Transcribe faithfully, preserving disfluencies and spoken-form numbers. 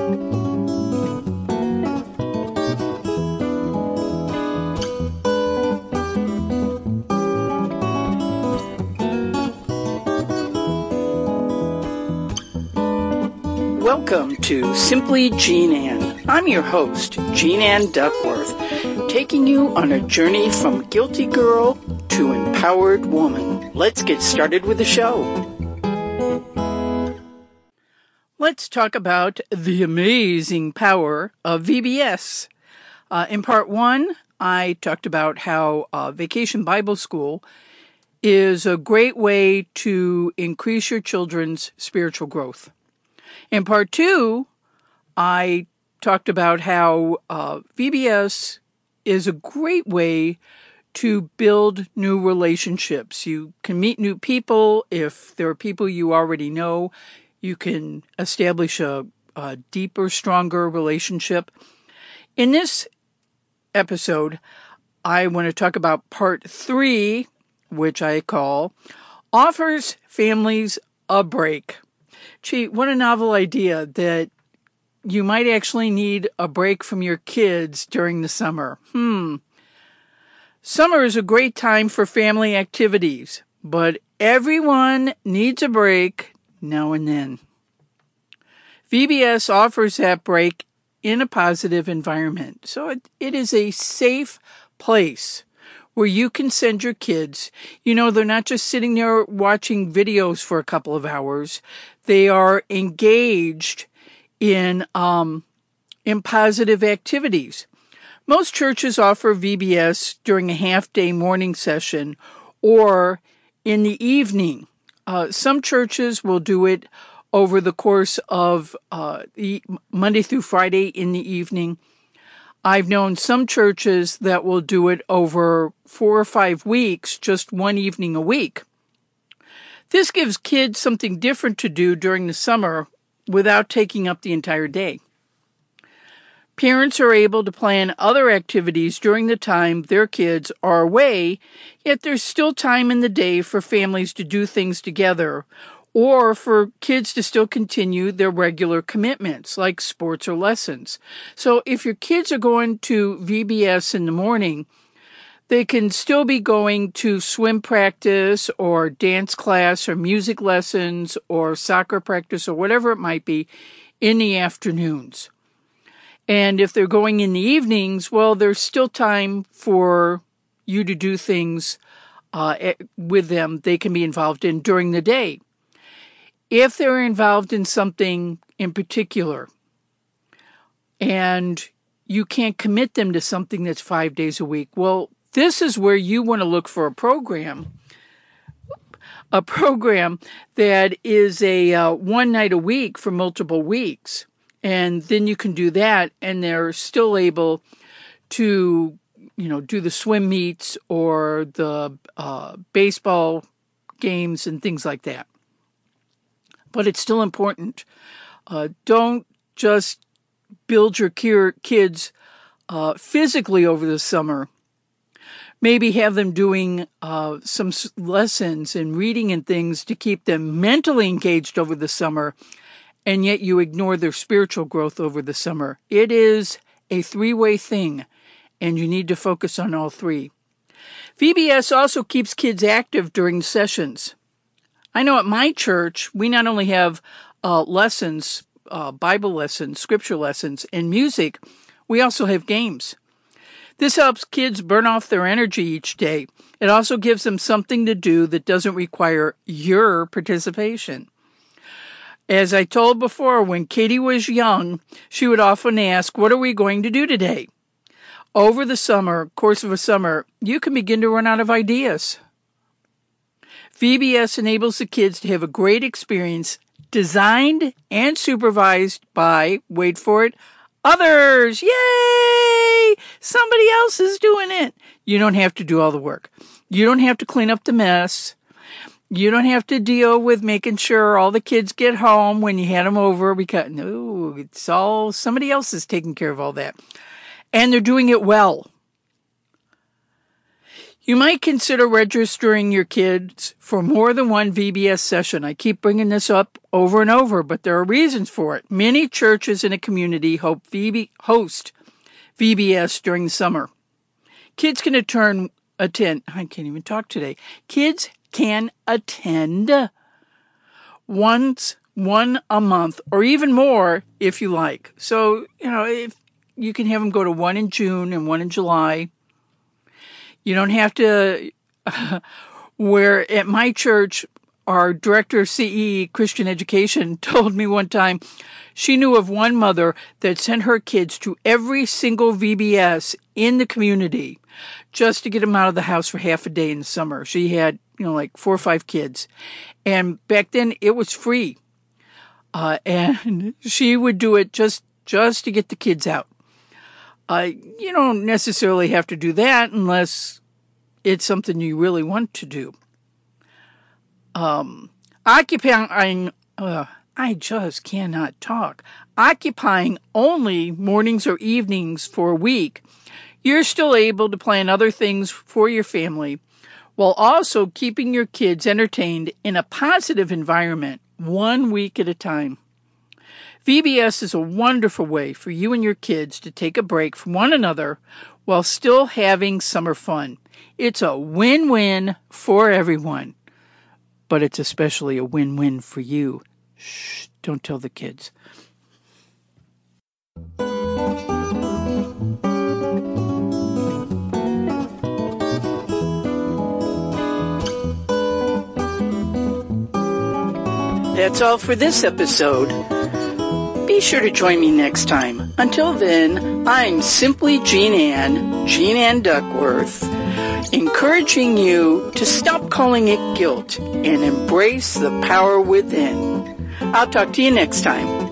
Welcome to Simply Jean Ann. I'm your host, Jean Ann Duckworth, taking you on a journey from guilty girl to empowered woman. Let's get started with the show. Let's talk about the amazing power of V B S. Uh, in part one, I talked about how uh, Vacation Bible School is a great way to increase your children's spiritual growth. In part two, I talked about how uh, V B S is a great way to build new relationships. You can meet new people. If there are people you already know, you can establish a, a deeper, stronger relationship. In this episode, I want to talk about part three, which I call Offers Families a Break. Gee, what a novel idea that you might actually need a break from your kids during the summer. Hmm. Summer is a great time for family activities, but everyone needs a break now and then. V B S offers that break in a positive environment, so it, it is a safe place where you can send your kids. You know, they're not just sitting there watching videos for a couple of hours. They are engaged in um, in positive activities. Most churches offer V B S during a half-day morning session or in the evening. Uh, some churches will do it over the course of uh, the Monday through Friday in the evening. I've known some churches that will do it over four or five weeks, just one evening a week. This gives kids something different to do during the summer without taking up the entire day. Parents are able to plan other activities during the time their kids are away, yet there's still time in the day for families to do things together or for kids to still continue their regular commitments like sports or lessons. So if your kids are going to V B S in the morning, they can still be going to swim practice or dance class or music lessons or soccer practice or whatever it might be in the afternoons. And if they're going in the evenings, well, there's still time for you to do things uh, with them they can be involved in during the day. If they're involved in something in particular and you can't commit them to something that's five days a week, well, this is where you want to look for a program, a program that is a uh, one night a week for multiple weeks. And then you can do that and they're still able to, you know, do the swim meets or the uh, baseball games and things like that. But it's still important. Uh, don't just build your kids uh, physically over the summer. Maybe have them doing uh, some lessons and reading and things to keep them mentally engaged over the summer, and yet you ignore their spiritual growth over the summer. It is a three-way thing, and you need to focus on all three. V B S also keeps kids active during sessions. I know at my church, we not only have uh, lessons, uh, Bible lessons, scripture lessons, and music, we also have games. This helps kids burn off their energy each day. It also gives them something to do that doesn't require your participation. As I told before, when Katie was young, she would often ask, "What are we going to do today?" Over the summer, course of a summer, you can begin to run out of ideas. V B S enables the kids to have a great experience designed and supervised by, wait for it, others. Yay! Somebody else is doing it. You don't have to do all the work. You don't have to clean up the mess. You don't have to deal with making sure all the kids get home when you had them over because, no, it's all, somebody else is taking care of all that. And they're doing it well. You might consider registering your kids for more than one V B S session. I keep bringing this up over and over, but there are reasons for it. Many churches in a community hope V B, host V B S during the summer. Kids can attend, attend, I can't even talk today. Kids can attend once, one a month, or even more if you like. So, you know, if you can have them go to one in June and one in July. You don't have to, uh, where at my church, our director of C E, Christian Education, told me one time she knew of one mother that sent her kids to every single V B S in the community just to get them out of the house for half a day in the summer. She had, you know, like four or five kids. And back then it was free. Uh, and she would do it just, just to get the kids out. Uh, you don't necessarily have to do that unless it's something you really want to do. Um, occupying, uh, I just cannot talk. Occupying only mornings or evenings for a week, you're still able to plan other things for your family while also keeping your kids entertained in a positive environment one week at a time. V B S is a wonderful way for you and your kids to take a break from one another while still having summer fun. It's a win-win for everyone, but it's especially a win-win for you. Shh, don't tell the kids. That's all for this episode. Be sure to join me next time. Until then, I'm simply Jean Ann, Jean Ann Duckworth, encouraging you to stop calling it guilt and embrace the power within. I'll talk to you next time.